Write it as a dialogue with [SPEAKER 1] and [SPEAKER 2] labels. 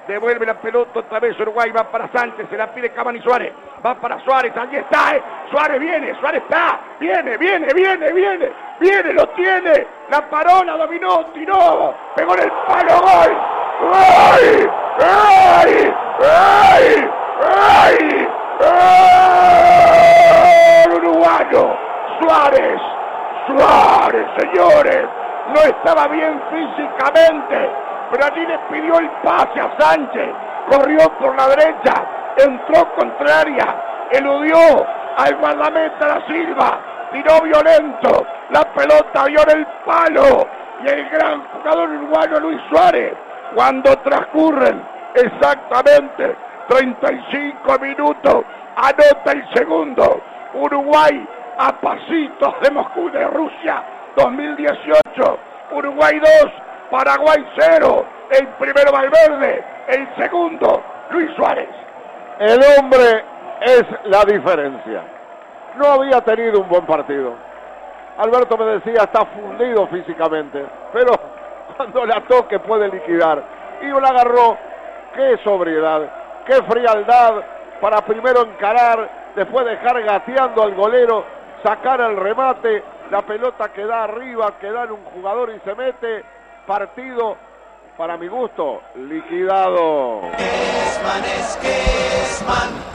[SPEAKER 1] Devuelve la pelota otra vez Uruguay, va para Sánchez, se la pide Cavani Suárez, va para Suárez, allí está, Suárez viene, Suárez está, viene, lo tiene, la paró, la dominó, tiró, pegó en el palo, gol, ¡ay! ¡Ay! ¡Ay! ¡Ay! ¡Ay! Uruguayo, Suárez, señores, no estaba bien físicamente, pero allí le pidió el pase a Sánchez, corrió por la derecha, entró contraria, eludió al guardameta da Silva, tiró violento, la pelota vio en el palo, y el gran jugador uruguayo Luis Suárez, cuando transcurren exactamente 35 minutos, anota el segundo. Uruguay a pasitos de Moscú, de Rusia 2018, Uruguay 2, Paraguay 0, el primero Valverde, el segundo Luis Suárez.
[SPEAKER 2] El hombre es la diferencia. No había tenido un buen partido. Alberto me decía, está fundido físicamente, pero cuando la toque puede liquidar. Y la agarró, qué sobriedad, qué frialdad para primero encarar, después dejar gateando al golero, sacar el remate, la pelota queda arriba, queda en un jugador y se mete. Partido, para mi gusto, liquidado.